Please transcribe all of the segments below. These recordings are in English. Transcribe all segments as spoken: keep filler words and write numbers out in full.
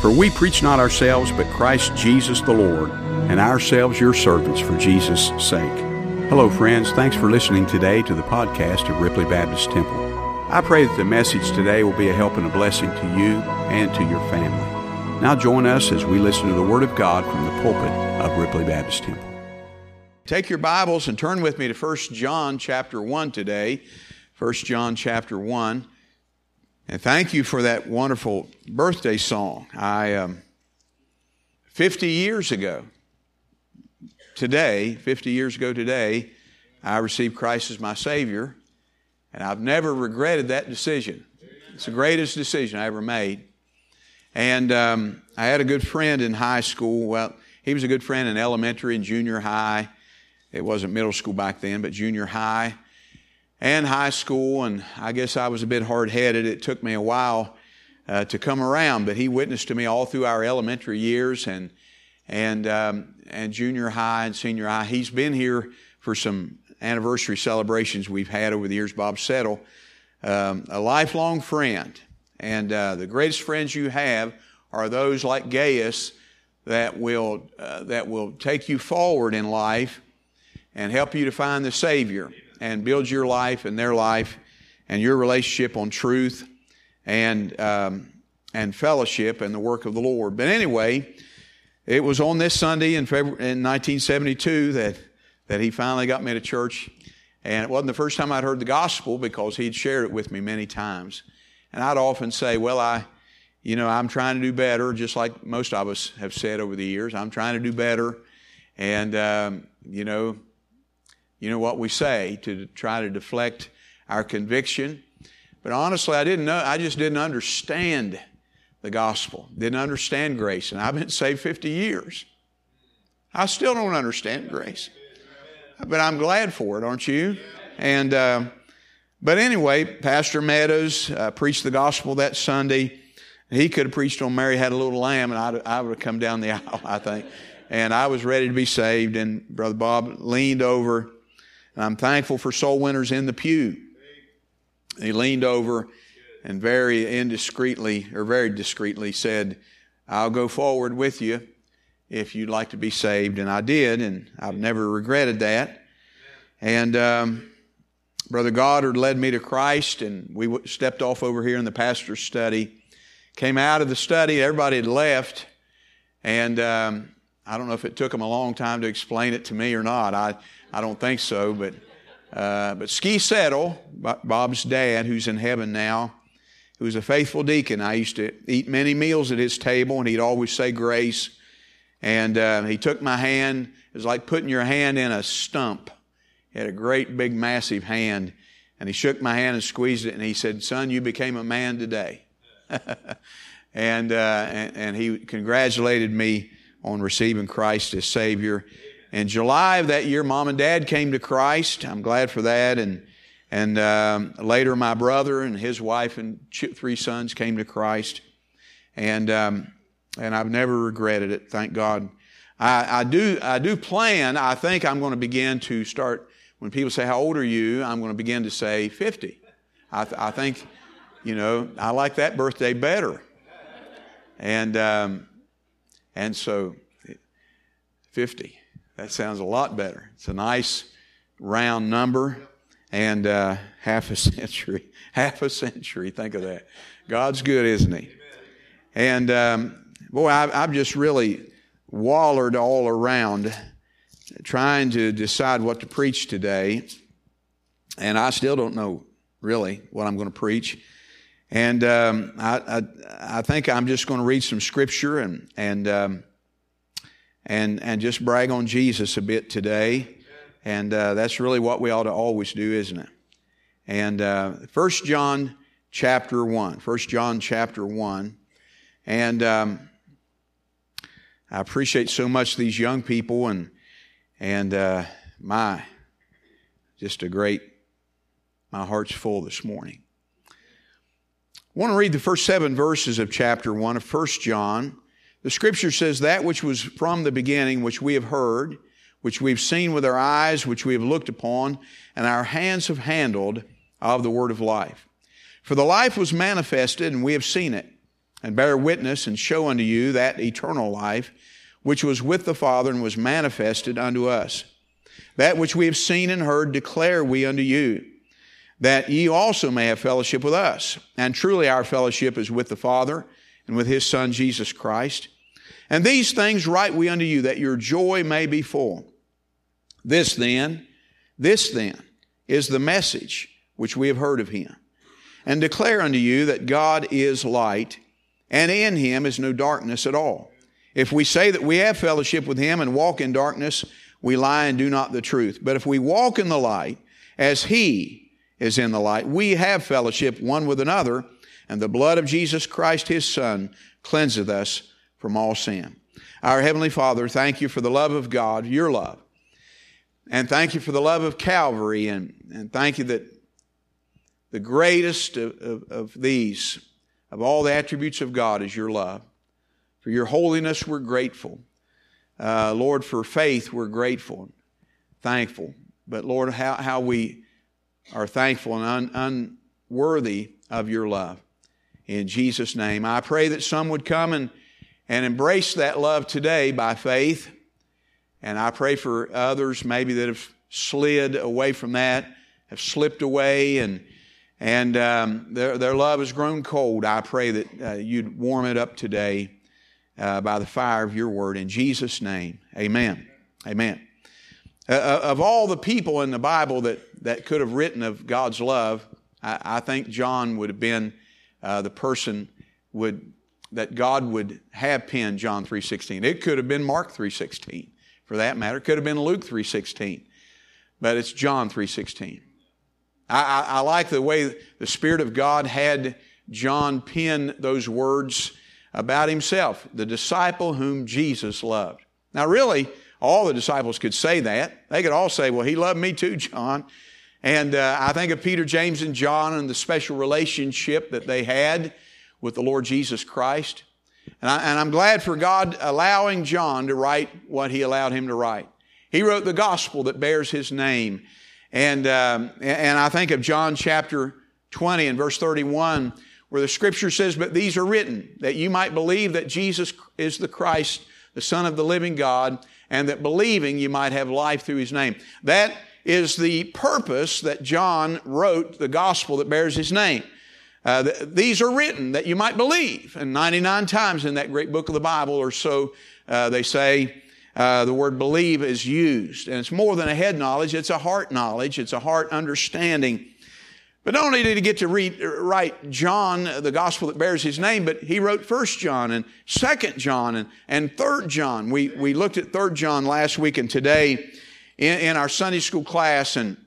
For we preach not ourselves, but Christ Jesus the Lord, and ourselves your servants for Jesus' sake. Hello, friends. Thanks for listening today to the podcast of Ripley Baptist Temple. I pray that the message today will be a help and a blessing to you and to your family. Now join us as we listen to the Word of God from the pulpit of Ripley Baptist Temple. Take your Bibles and turn with me to First John chapter one today. First John chapter one. And thank you for that wonderful birthday song. I, um, fifty years ago, today, fifty years ago today, I received Christ as my Savior, and I've never regretted that decision. It's the greatest decision I ever made. And um, I had a good friend in high school. Well, he was a good friend in elementary and junior high. It wasn't middle school back then, but junior high and high school, and I guess I was a bit hard-headed. It took me a while uh, to come around, but he witnessed to me all through our elementary years and and um, and junior high and senior high. He's been here for some anniversary celebrations we've had over the years, Bob Settle, um, a lifelong friend. And uh, the greatest friends you have are those like Gaius that will uh, that will take you forward in life and help you to find the Savior and build your life and their life and your relationship on truth and um, and fellowship and the work of the Lord. But anyway, it was on this Sunday in February in nineteen seventy-two that that he finally got me to church, and it wasn't the first time I'd heard the gospel because he'd shared it with me many times. And I'd often say, "Well, I, you know, I'm trying to do better," just like most of us have said over the years. I'm trying to do better, and um, you know. You know what we say to try to deflect our conviction. But honestly, I didn't know, I just didn't understand the gospel. Didn't understand grace. And I've been saved fifty years. I still don't understand grace. But I'm glad for it, aren't you? And, uh, but anyway, Pastor Meadows uh, preached the gospel that Sunday. He could have preached on Mary Had a Little Lamb, and I'd, I would have come down the aisle, I think. And I was ready to be saved, and Brother Bob leaned over. And I'm thankful for soul winners in the pew. He leaned over and very indiscreetly, or very discreetly said, "I'll go forward with you if you'd like to be saved." And I did, and I've never regretted that. And um, Brother Goddard led me to Christ, and we stepped off over here in the pastor's study. Came out of the study, everybody had left, and um, I don't know if it took them a long time to explain it to me or not. I I don't think so, but uh, but Ski Settle, Bob's dad, who's in heaven now, who was a faithful deacon. I used to eat many meals at his table, and he'd always say grace. And uh, he took my hand. It was like putting your hand in a stump. He had a great, big, massive hand, and he shook my hand and squeezed it, and he said, "Son, you became a man today." and, uh, and and he congratulated me on receiving Christ as Savior. In July of that year, Mom and Dad came to Christ. I'm glad for that. And and um, later, my brother and his wife and three sons came to Christ. And um, and I've never regretted it. Thank God. I, I do I do plan. I think I'm going to begin to start. When people say, "How old are you?" I'm going to begin to say fifty. I, th- I think, you know, I like that birthday better. And um, and so fifty. That sounds a lot better. It's a nice round number, and uh, half a century. Half a century. Think of that. God's good, isn't He? And um, boy, I've, I've just really wallered all around trying to decide what to preach today, and I still don't know really what I'm going to preach. And um, I, I I think I'm just going to read some scripture and and. Um, And and just brag on Jesus a bit today. And uh, that's really what we ought to always do, isn't it? And uh, First John chapter one. First John chapter one. And um, I appreciate so much these young people. And, and uh, my, just a great, my heart's full this morning. I want to read the first seven verses of chapter one of First John. The Scripture says, "That which was from the beginning, which we have heard, which we've seen with our eyes, which we have looked upon, and our hands have handled of the word of life. For the life was manifested, and we have seen it, and bear witness and show unto you that eternal life, which was with the Father and was manifested unto us. That which we have seen and heard declare we unto you, that ye also may have fellowship with us. And truly our fellowship is with the Father and with His Son Jesus Christ. And these things write we unto you, that your joy may be full. This then, this then is the message which we have heard of Him, and declare unto you that God is light, and in Him is no darkness at all. If we say that we have fellowship with Him and walk in darkness, we lie and do not the truth. But if we walk in the light, as He is in the light, we have fellowship one with another, and the blood of Jesus Christ, His Son, cleanseth us from all sin. Our Heavenly Father, thank you for the love of God, your love. And thank you for the love of Calvary, and, and thank you that the greatest of, of, of these, of all the attributes of God, is your love. For your holiness, we're grateful. Uh, Lord, for faith, we're grateful and thankful. But Lord, how, how we are thankful and un, unworthy of your love. In Jesus' name, I pray that some would come and, and embrace that love today by faith. And I pray for others maybe that have slid away from that, have slipped away, and and um, their, their love has grown cold. I pray that uh, you'd warm it up today uh, by the fire of your word. In Jesus' name, amen. Amen. Uh, of all the people in the Bible that, that could have written of God's love, I, I think John would have been uh, the person would that God would have penned John three sixteen. It could have been Mark three sixteen, for that matter. It could have been Luke three sixteen. But it's John three sixteen. I, I, I like the way the Spirit of God had John pen those words about himself, the disciple whom Jesus loved. Now really, all the disciples could say that. They could all say, well, he loved me too, John. And uh, I think of Peter, James, and John and the special relationship that they had with the Lord Jesus Christ. And, I, and I'm glad for God allowing John to write what he allowed him to write. He wrote the gospel that bears his name. And, um, and I think of John chapter twenty and verse thirty-one, where the scripture says, but these are written, that you might believe that Jesus is the Christ, the Son of the living God, and that believing you might have life through His name. That is the purpose that John wrote the gospel that bears his name. Uh, th- these are written that you might believe. And ninety-nine times in that great book of the Bible or so, uh, they say uh, the word believe is used. And it's more than a head knowledge, it's a heart knowledge, it's a heart understanding. But not only did he get to read, write John, the gospel that bears his name, but he wrote First John and Second John and, and Third John. We, we looked at Third John last week and today in, in our Sunday school class. And,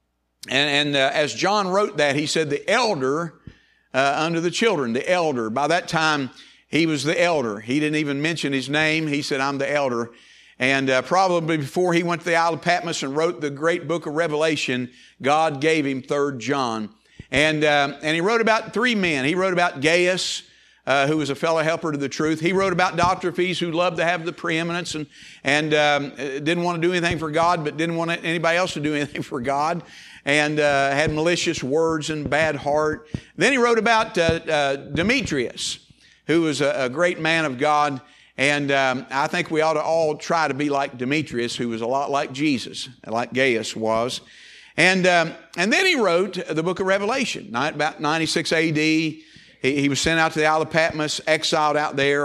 and, and uh, as John wrote that, he said the elder uh, under the children, the elder. By that time, he was the elder. He didn't even mention his name. He said, I'm the elder. And uh, probably before he went to the Isle of Patmos and wrote the great book of Revelation, God gave him Third John. And um, and he wrote about three men. He wrote about Gaius, uh, who was a fellow helper to the truth. He wrote about Diotrephes, who loved to have the preeminence and, and um, didn't want to do anything for God, but didn't want anybody else to do anything for God, and uh, had malicious words and bad heart. Then he wrote about uh, uh, Demetrius, who was a, a great man of God. And um, I think we ought to all try to be like Demetrius, who was a lot like Jesus, like Gaius was. And um, and then he wrote the book of Revelation, about ninety-six A D. He, he was sent out to the Isle of Patmos, exiled out there.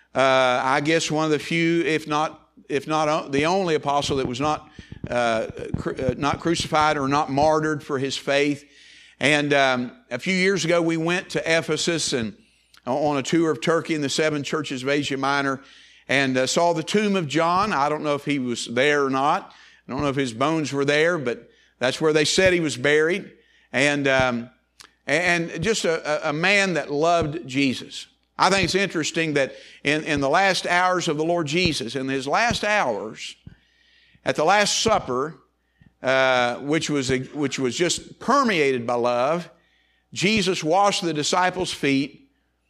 Uh, I guess one of the few, if not if not the only apostle that was not uh, cru- not crucified or not martyred for his faith. And um, a few years ago, we went to Ephesus and on a tour of Turkey and the seven churches of Asia Minor, and uh, saw the tomb of John. I don't know if he was there or not. I don't know if his bones were there, but that's where they said he was buried. And um, and just a, a man that loved Jesus. I think it's interesting that in, in the last hours of the Lord Jesus, in his last hours, at the Last Supper, uh, which was a, which was just permeated by love, Jesus washed the disciples' feet.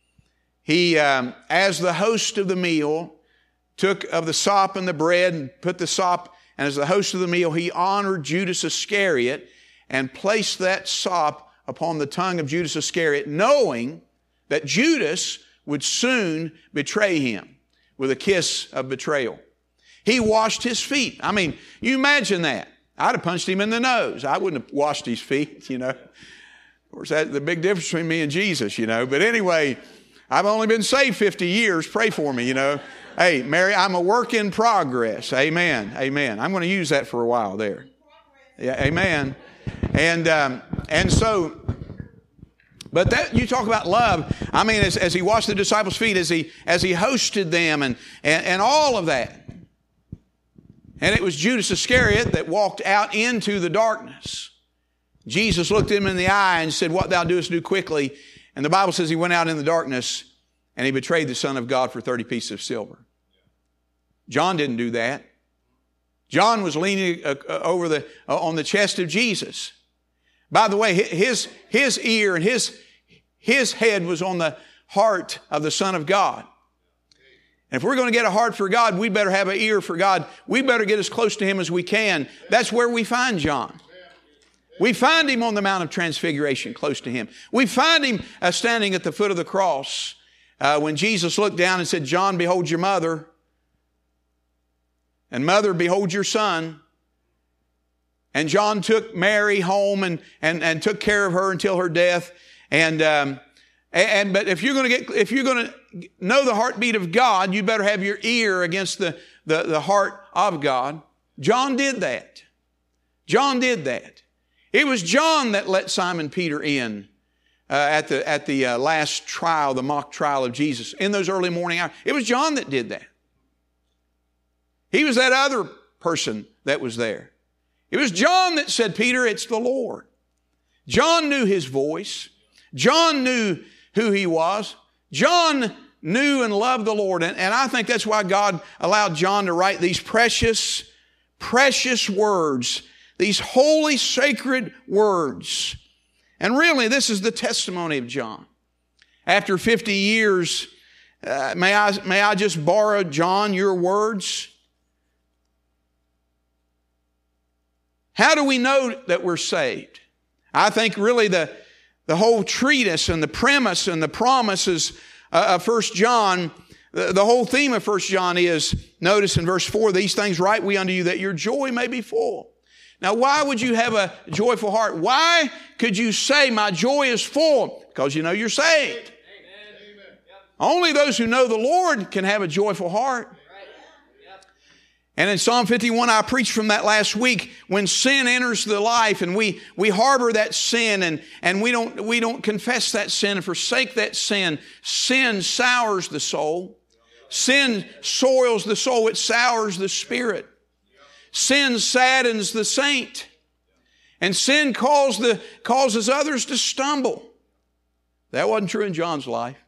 He, um, as the host of the meal, took of the sop and the bread and put the sop, and as the host of the meal, he honored Judas Iscariot and placed that sop upon the tongue of Judas Iscariot, knowing that Judas would soon betray him with a kiss of betrayal. He washed his feet. I mean, you imagine that. I'd have punched him in the nose. I wouldn't have washed his feet, you know. Of course, that's the big difference between me and Jesus, you know. But anyway, I've only been saved fifty years. Pray for me, you know. Hey, Mary, I'm a work in progress. Amen. Amen. I'm going to use that for a while there. Yeah, amen. And um, and so, but that you talk about love. I mean, as, as he washed the disciples' feet, as he as he hosted them, and and, and all of that. And it was Judas Iscariot that walked out into the darkness. Jesus looked him in the eye and said, "What thou doest, do quickly." And the Bible says he went out in the darkness and he betrayed the Son of God for thirty pieces of silver. John didn't do that. John was leaning uh, over the uh, on the chest of Jesus. By the way, his his ear and his his head was on the heart of the Son of God. And if we're going to get a heart for God, we better have an ear for God. We better get as close to Him as we can. That's where we find John. We find him on the Mount of Transfiguration, close to Him. We find him uh, standing at the foot of the cross uh, when Jesus looked down and said, "John, behold your mother. And mother, behold your son." And John took Mary home and, and, and took care of her until her death. And, um, and, but if you're going to get, if you're going to know the heartbeat of God, you better have your ear against the, the, the heart of God. John did that. John did that. It was John that let Simon Peter in uh, at the, at the uh, last trial, the mock trial of Jesus in those early morning hours. It was John that did that. He was that other person that was there. It was John that said, "Peter, it's the Lord." John knew His voice. John knew who He was. John knew and loved the Lord. And, and I think that's why God allowed John to write these precious, precious words, these holy, sacred words. And really, this is the testimony of John. After fifty years, uh, may I, may I just borrow, John, your words? How do we know that we're saved? I think really the, the whole treatise and the premise and the promises of First John, the, the whole theme of First John is, notice in verse four, "These things write we unto you that your joy may be full." Now, why would you have a joyful heart? Why could you say, "My joy is full"? Because you know you're saved. Amen. Only those who know the Lord can have a joyful heart. And in Psalm fifty-one, I preached from that last week, when sin enters the life and we, we harbor that sin and, and we don't, we don't confess that sin and forsake that sin, sin sours the soul. Sin soils the soul. It sours the spirit. Sin saddens the saint. And sin causes, the, causes others to stumble. That wasn't true in John's life.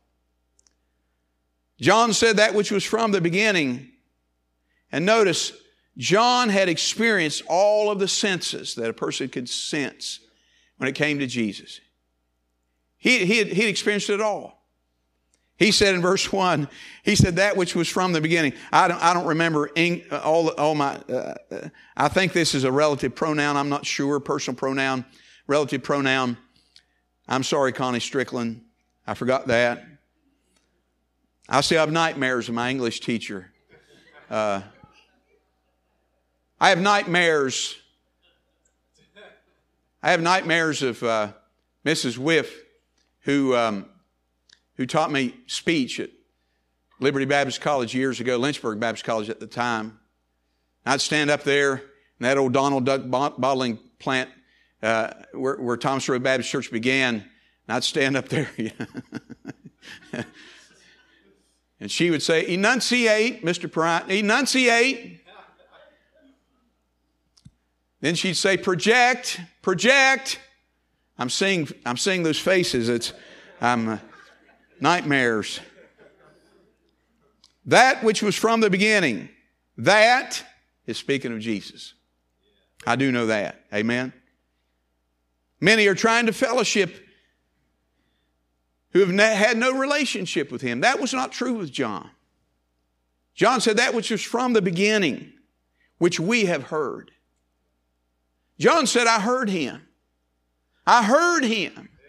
John said that which was from the beginning. And notice, John had experienced all of the senses that a person could sense when it came to Jesus. He, he, had, he had experienced it all. He said in verse one, he said that which was from the beginning. I don't, I don't remember all, all my, uh, I think this is a relative pronoun. I'm not sure. Personal pronoun, relative pronoun. I'm sorry, Connie Strickland. I forgot that. I still have nightmares of my English teacher. Uh, I have nightmares. I have nightmares of uh, Missus Whiff, who um, who taught me speech at Liberty Baptist College years ago, Lynchburg Baptist College at the time. I'd stand up there in that old Donald Duck bottling plant uh, where, where Thomas Road Baptist Church began, and I'd stand up there. And she would say, "Enunciate, Mister Perrine, enunciate." Then she'd say, "Project, project." I'm seeing, I'm seeing those faces. It's, I'm uh, nightmares. That which was from the beginning, that is speaking of Jesus. I do know that. Amen. Many are trying to fellowship who have had no relationship with Him. That was not true with John. John said that which was from the beginning, which we have heard. John said, "I heard Him. I heard Him.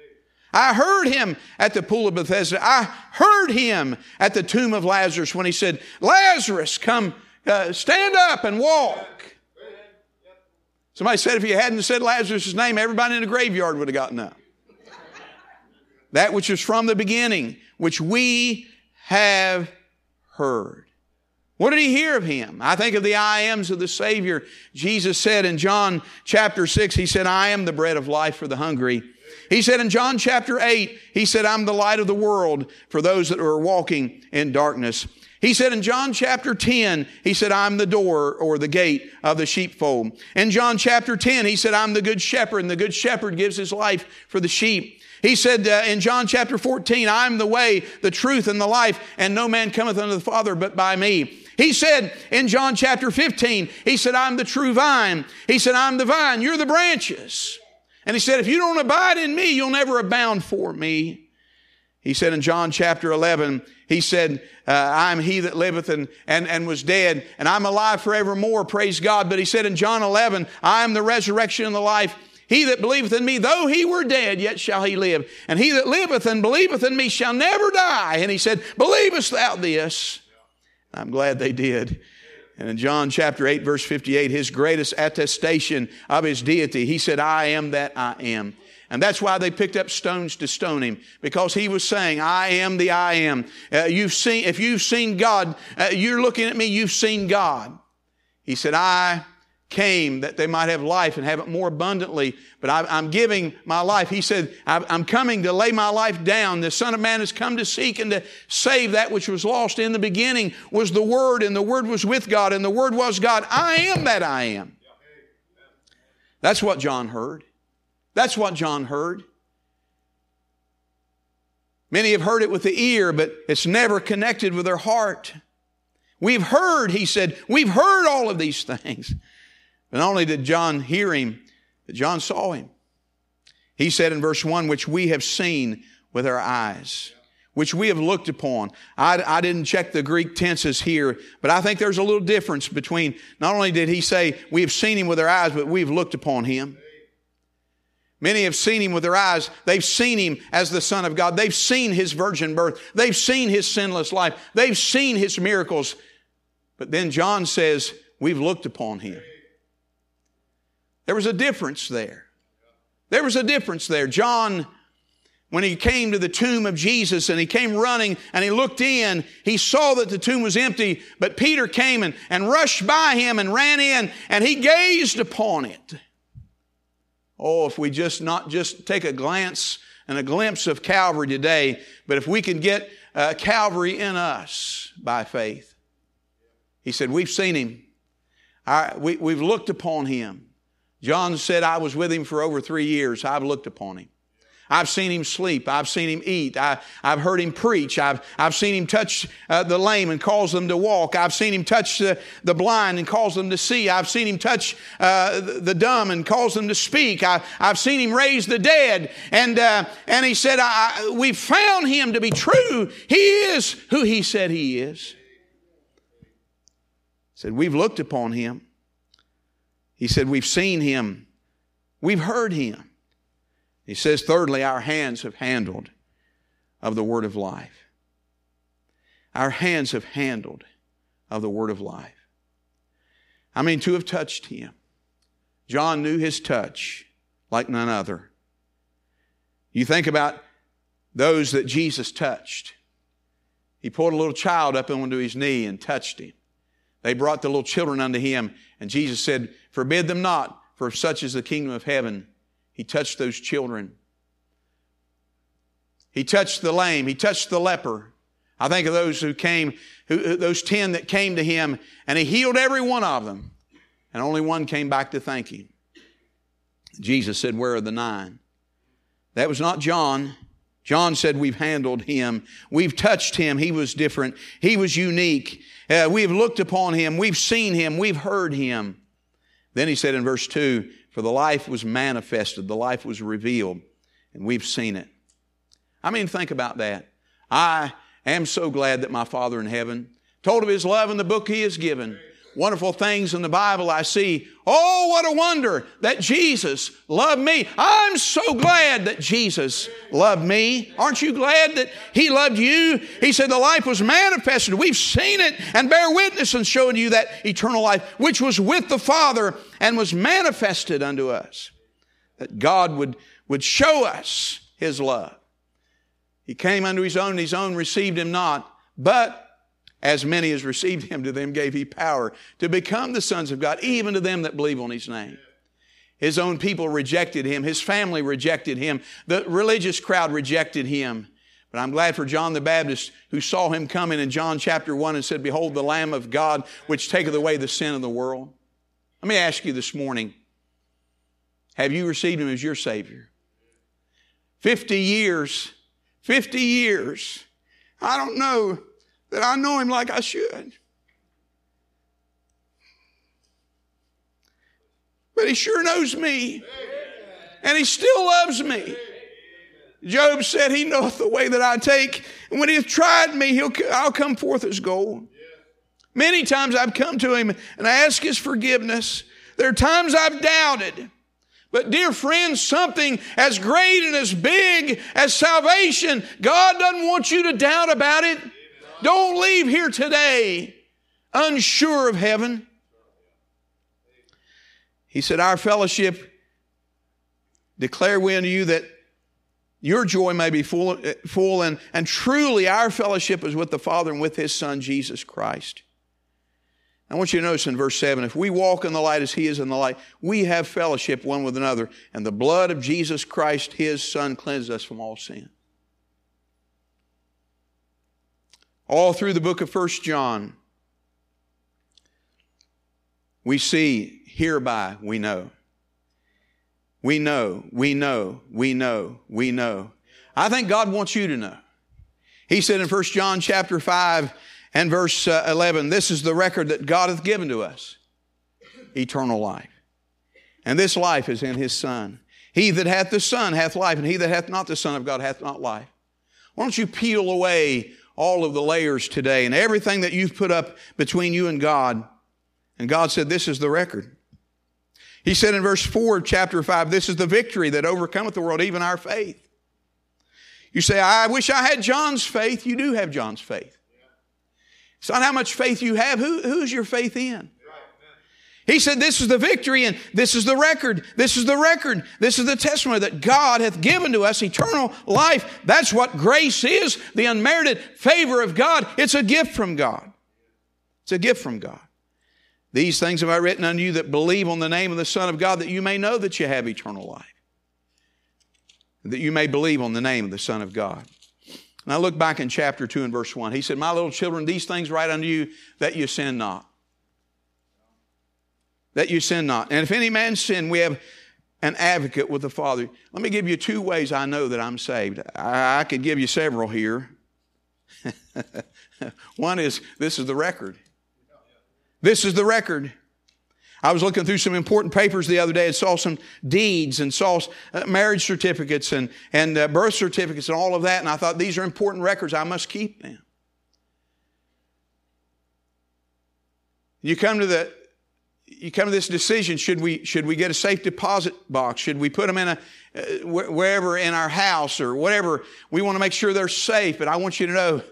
I heard him at the pool of Bethesda. I heard him at the tomb of Lazarus when he said, Lazarus, come, uh, stand up and walk. Somebody said if he hadn't said Lazarus' name, everybody in the graveyard would have gotten up. That which is from the beginning, which we have heard. What did he hear of him? I think of the I ams of the Savior. Jesus said in John chapter six, he said, I am the bread of life for the hungry. He said in John chapter eight, he said, I'm the light of the world for those that are walking in darkness. He said in John chapter ten, he said, I'm the door or the gate of the sheepfold. In John chapter ten, he said, I'm the good shepherd, and the good shepherd gives his life for the sheep. He said uh, in John chapter fourteen, I'm the way, the truth, and the life, and no man cometh unto the Father but by me. He said in John chapter fifteen, he said, I'm the true vine. He said, I'm the vine, you're the branches. And he said, if you don't abide in me, you'll never abound for me. He said in John chapter eleven, he said, uh, I'm he that liveth and, and, and was dead, and I'm alive forevermore, praise God. But he said in John eleven, I am the resurrection and the life. He that believeth in me, though he were dead, yet shall he live. And he that liveth and believeth in me shall never die. And he said, believest thou this? I'm glad they did. And in John chapter eight, verse fifty-eight, his greatest attestation of his deity, he said, I am that I am. And that's why they picked up stones to stone him, because he was saying, I am the I am. Uh, you've seen, if you've seen God, uh, you're looking at me, you've seen God. He said, I came that they might have life and have it more abundantly, but I, I'm giving my life. He said, I'm coming to lay my life down. The Son of Man has come to seek and to save that which was lost. In the beginning was the Word, and the Word was with God, and the Word was God. I am that I am. That's what John heard. That's what John heard. Many have heard it with the ear, but it's never connected with their heart. We've heard, he said, we've heard all of these things. But not only did John hear him, but John saw him. He said in verse one, which we have seen with our eyes, which we have looked upon. I, I didn't check the Greek tenses here, but I think there's a little difference between, not only did he say we have seen him with our eyes, but we've looked upon him. Many have seen him with their eyes. They've seen him as the Son of God. They've seen his virgin birth. They've seen his sinless life. They've seen his miracles. But then John says, we've looked upon him. There was a difference there. There was a difference there. John, when he came to the tomb of Jesus and he came running and he looked in, he saw that the tomb was empty, but Peter came and, and rushed by him and ran in and he gazed upon it. Oh, if we just not just take a glance and a glimpse of Calvary today, but if we can get uh, Calvary in us by faith. He said, we've seen him. Our, we, we've looked upon him. John said, I was with him for over three years. I've looked upon him. I've seen him sleep. I've seen him eat. I, I've heard him preach. I've, I've seen him touch uh, the lame and cause them to walk. I've seen him touch uh, the blind and cause them to see. I've seen him touch uh, the, the dumb and cause them to speak. I, I've seen him raise the dead. And, uh, and he said, I, I, we found him to be true. He is who he said he is. He said, we've looked upon him. He said, we've seen him. We've heard him. He says, thirdly, our hands have handled of the word of life. Our hands have handled of the word of life. I mean, to have touched him. John knew his touch like none other. You think about those that Jesus touched. He pulled a little child up onto his knee and touched him. They brought the little children unto him, and Jesus said, forbid them not, for such is the kingdom of heaven. He touched those children. He touched the lame. He touched the leper. I think of those who came, who, those ten that came to him, and he healed every one of them. And only one came back to thank him. Jesus said, where are the nine? That was not John. John said, we've handled him. We've touched him. He was different. He was unique. Uh, we've looked upon him. We've seen him. We've heard him. Then he said in verse two, for the life was manifested. The life was revealed. And we've seen it. I mean, think about that. I am so glad that my Father in heaven told of his love in the book he has given. wonderful things in the Bible, I see, oh, what a wonder that Jesus loved me. I'm so glad that Jesus loved me. Aren't you glad that He loved you? He said the life was manifested. We've seen it and bear witness and showing you that eternal life, which was with the Father and was manifested unto us. That God would, would show us His love. He came unto His own, and His own received Him not. But as many as received Him, to them gave He power to become the sons of God, even to them that believe on His name. His own people rejected Him. His family rejected Him. The religious crowd rejected Him. But I'm glad for John the Baptist, who saw Him coming in John chapter one and said, behold the Lamb of God, which taketh away the sin of the world. Let me ask you this morning, have you received Him as your Savior? Fifty years, fifty years, I don't know that I know Him like I should. But He sure knows me. And He still loves me. Job said, He knoweth the way that I take. And when He hath tried me, he'll, I'll come forth as gold. Many times I've come to Him and I ask His forgiveness. There are times I've doubted. But dear friends, something as great and as big as salvation, God doesn't want you to doubt about it. Don't leave here today unsure of heaven. He said, our fellowship declare we unto you that your joy may be full, full and, and truly our fellowship is with the Father and with His Son, Jesus Christ. I want you to notice in verse seven, if we walk in the light as He is in the light, we have fellowship one with another, and the blood of Jesus Christ, His Son, cleanses us from all sin. All through the book of First John, we see, hereby we know. We know, we know, we know, we know. I think God wants you to know. He said in First John chapter five and verse eleven, this is the record that God hath given to us, eternal life. And this life is in His Son. He that hath the Son hath life, and he that hath not the Son of God hath not life. Why don't you peel away all of the layers today and everything that you've put up between you and God. And God said, this is the record. He said in verse four of chapter five, this is the victory that overcometh the world, even our faith. You say, I wish I had John's faith. You do have John's faith. It's not how much faith you have. Who, who's your faith in? He said, this is the victory and this is the record. This is the record. This is the testimony that God hath given to us eternal life. That's what grace is, the unmerited favor of God. It's a gift from God. It's a gift from God. These things have I written unto you that believe on the name of the Son of God, that you may know that you have eternal life. That you may believe on the name of the Son of God. And I look back in chapter two and verse one. He said, my little children, these things write unto you that you sin not. That you sin not. And if any man sin, we have an advocate with the Father. Let me give you two ways I know that I'm saved. I, I could give you several here. One is, this is the record. This is the record. I was looking through some important papers the other day and saw some deeds and saw uh, marriage certificates and, and uh, birth certificates and all of that. And I thought, these are important records. I must keep them. You come to the You come to this decision, should we, should we get a safe deposit box? Should we put them in a, uh, wherever in our house or whatever? We want to make sure they're safe. But I want you to know,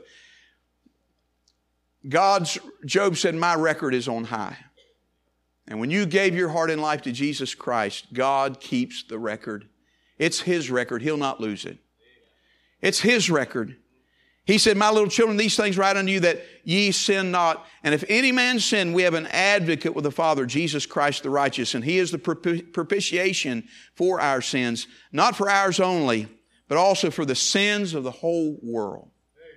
God's, Job said, my record is on high. And when you gave your heart and life to Jesus Christ, God keeps the record. It's His record. He'll not lose it. It's His record. He said, my little children, these things write unto you that ye sin not. And if any man sin, we have an advocate with the Father, Jesus Christ the righteous. And He is the propitiation for our sins, not for ours only, but also for the sins of the whole world.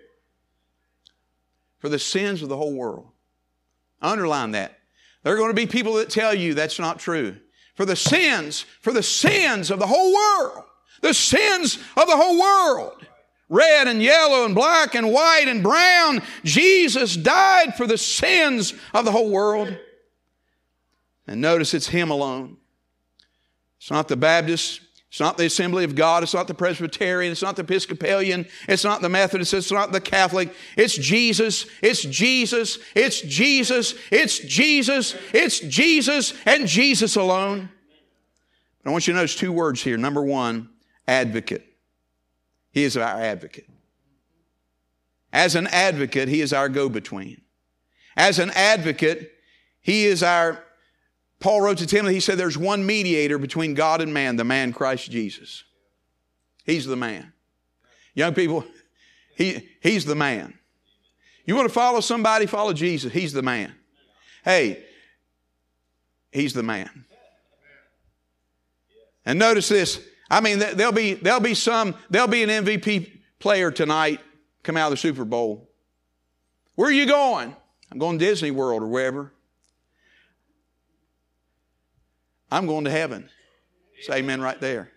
For the sins of the whole world. Underline that. There are going to be people that tell you that's not true. For the sins, for the sins of the whole world. The sins of the whole world. Red and yellow and black and white and brown. Jesus died for the sins of the whole world. And notice it's Him alone. It's not the Baptists. It's not the Assembly of God. It's not the Presbyterian. It's not the Episcopalian. It's not the Methodist. It's not the Catholic. It's Jesus. It's Jesus. It's Jesus. It's Jesus. It's Jesus and Jesus alone. I want you to notice two words here. Number one, advocate. He is our advocate. As an advocate, He is our go-between. As an advocate, He is our, Paul wrote to Timothy, he said there's one mediator between God and man, the man Christ Jesus. He's the man. Young people, he, He's the man. You want to follow somebody, follow Jesus. He's the man. Hey, He's the man. And notice this. I mean, there'll be, there'll be some, there'll be an M V P player tonight come out of the Super Bowl. Where are you going? I'm going to Disney World or wherever. I'm going to heaven. Say amen right there.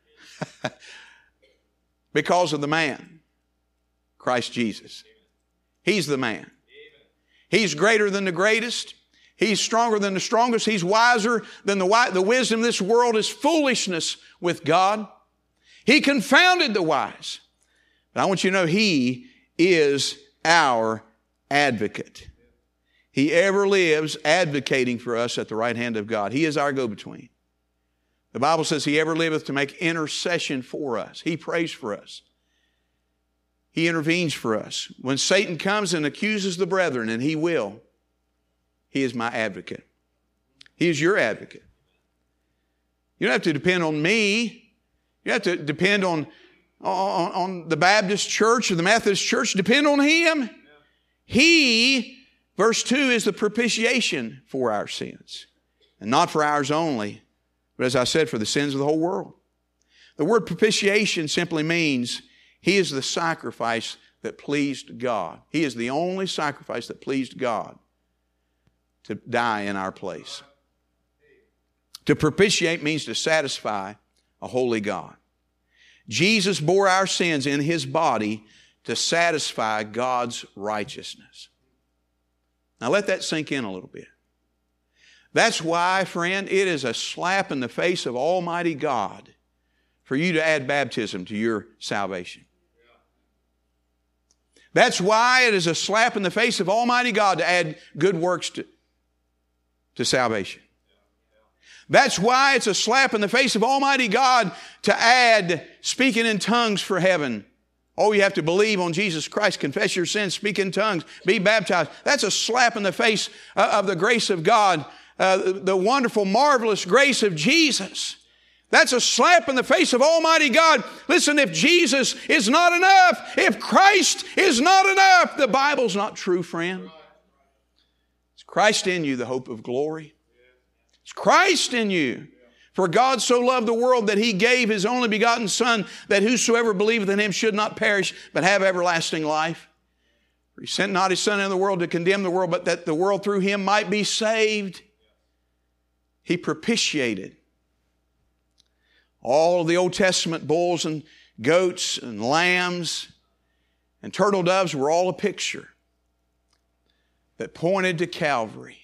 Because of the man, Christ Jesus. He's the man. He's greater than the greatest. He's stronger than the strongest. He's wiser than the wise. The wisdom of this world is foolishness with God. He confounded the wise. But I want you to know He is our advocate. He ever lives advocating for us at the right hand of God. He is our go-between. The Bible says He ever liveth to make intercession for us. He prays for us. He intervenes for us. When Satan comes and accuses the brethren, and he will, He is my advocate. He is your advocate. You don't have to depend on me. You have to depend on, on, on the Baptist church or the Methodist church. Depend on Him. He, verse two, is the propitiation for our sins. And not for ours only, but as I said, for the sins of the whole world. The word propitiation simply means He is the sacrifice that pleased God. He is the only sacrifice that pleased God to die in our place. To propitiate means to satisfy a holy God. Jesus bore our sins in His body to satisfy God's righteousness. Now let that sink in a little bit. That's why, friend, it is a slap in the face of Almighty God for you to add baptism to your salvation. That's why it is a slap in the face of Almighty God to add good works to, to salvation. That's why it's a slap in the face of Almighty God to add speaking in tongues for heaven. Oh, you have to believe on Jesus Christ, confess your sins, speak in tongues, be baptized. That's a slap in the face of the grace of God, uh, the wonderful, marvelous grace of Jesus. That's a slap in the face of Almighty God. Listen, if Jesus is not enough, if Christ is not enough, the Bible's not true, friend. It's Christ in you, the hope of glory. It's Christ in you. For God so loved the world that He gave His only begotten Son, that whosoever believeth in Him should not perish, but have everlasting life. For He sent not His Son into the world to condemn the world, but that the world through Him might be saved. He propitiated. All of the Old Testament bulls and goats and lambs and turtle doves were all a picture that pointed to Calvary.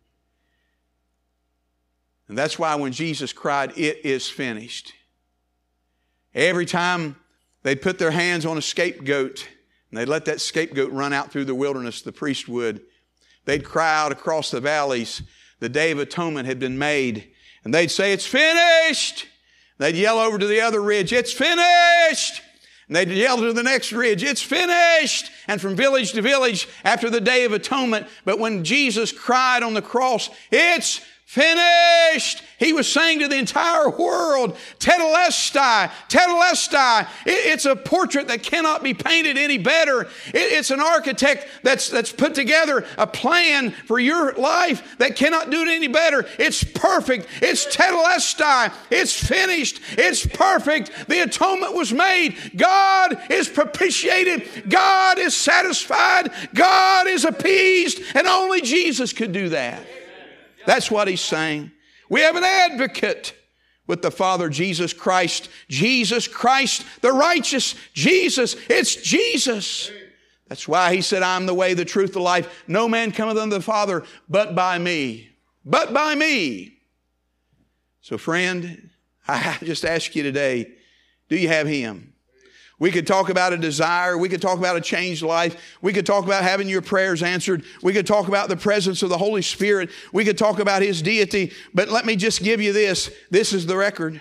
And that's why when Jesus cried, "It is finished," every time they'd put their hands on a scapegoat and they'd let that scapegoat run out through the wilderness, the priest would, they'd cry out across the valleys. The Day of Atonement had been made. And they'd say, "It's finished." They'd yell over to the other ridge, "It's finished." And they'd yell to the next ridge, "It's finished." And from village to village after the Day of Atonement. But when Jesus cried on the cross, "It's finished," He was saying to the entire world, Tetelestai, Tetelestai. It's a portrait that cannot be painted any better. It's an architect that's, that's put together a plan for your life that cannot do it any better. It's perfect. It's Tetelestai. It's finished. It's perfect. The atonement was made. God is propitiated. God is satisfied. God is appeased. And only Jesus could do that. That's what He's saying. We have an advocate with the Father, Jesus Christ. Jesus Christ, the righteous. Jesus. It's Jesus. That's why He said, "I'm the way, the truth, the life. No man cometh unto the Father but by me." But by me. So friend, I just ask you today, do you have Him? We could talk about a desire. We could talk about a changed life. We could talk about having your prayers answered. We could talk about the presence of the Holy Spirit. We could talk about His deity. But let me just give you this. This is the record.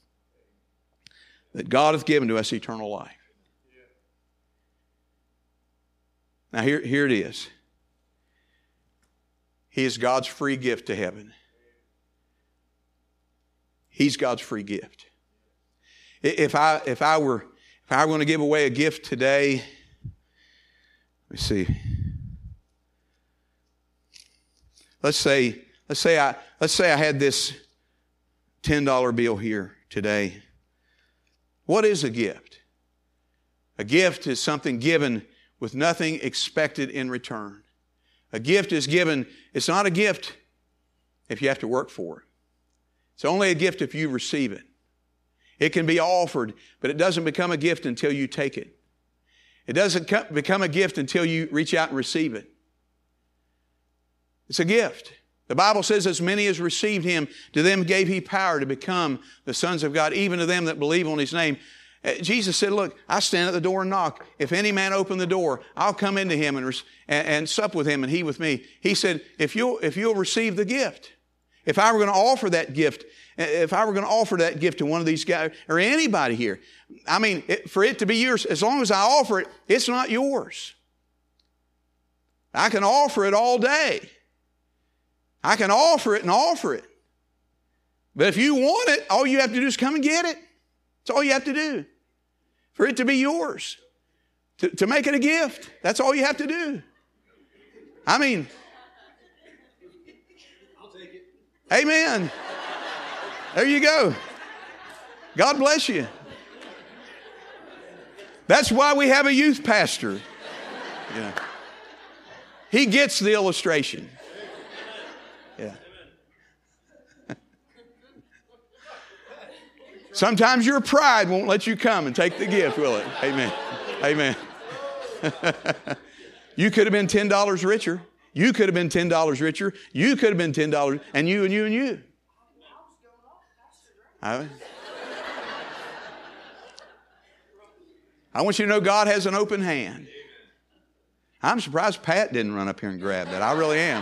That God hath given to us eternal life. Now here, here it is. He is God's free gift to heaven. He's God's free gift. If I, if I were... If I were going to give away a gift today, let me see. Let's say, let's say I, let's say I had this ten dollar bill here today. What is a gift? A gift is something given with nothing expected in return. A gift is given, it's not a gift if you have to work for it. It's only a gift if you receive it. It can be offered, but it doesn't become a gift until you take it. It doesn't become a gift until you reach out and receive it. It's a gift. The Bible says, as many as received Him, to them gave He power to become the sons of God, even to them that believe on His name. Jesus said, look, I stand at the door and knock. If any man open the door, I'll come into him and, and, and sup with him and he with me. He said, if you'll, if you'll receive the gift, if I were going to offer that gift, if I were going to offer that gift to one of these guys or anybody here, I mean, it, for it to be yours, as long as I offer it, it's not yours. I can offer it all day. I can offer it and offer it. But if you want it, all you have to do is come and get it. That's all you have to do. For it to be yours. To, to make it a gift. That's all you have to do. I mean, I'll take it. Amen. There you go. God bless you. That's why we have a youth pastor. Yeah. He gets the illustration. Yeah. Sometimes your pride won't let you come and take the gift, will it? Amen. Amen. You could have been ten dollars richer. You could have been ten dollars richer. You could have been ten dollars, and you and you and you. I, I want you to know God has an open hand. I'm surprised Pat didn't run up here and grab that. I really am.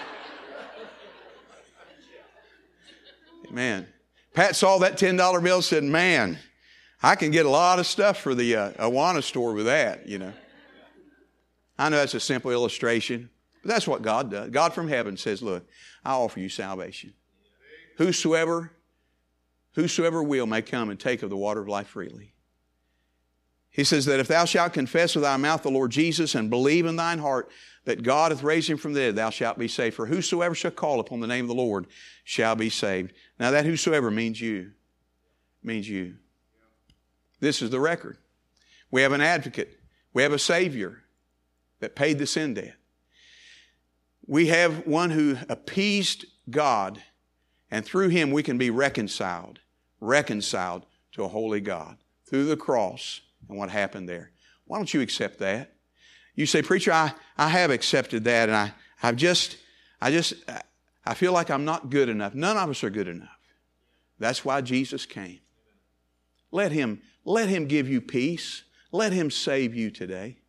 Amen. Pat saw that ten dollar bill and said, man, I can get a lot of stuff for the uh, Awana store with that, you know. I know that's a simple illustration, but that's what God does. God from heaven says, look, I offer you salvation. Whosoever, whosoever will may come and take of the water of life freely. He says that if thou shalt confess with thy mouth the Lord Jesus and believe in thine heart that God hath raised him from the dead, thou shalt be saved. For whosoever shall call upon the name of the Lord shall be saved. Now that whosoever means you. Means you. This is the record. We have an advocate. We have a Savior that paid the sin debt. We have one who appeased God, and through Him we can be reconciled. Reconciled to a holy God. Through the cross and what happened there. Why don't you accept that? You say, preacher, I, I have accepted that, and I, I've just, I just, I feel like I'm not good enough. None of us are good enough. That's why Jesus came. Let Him, let Him give you peace. Let Him save you today.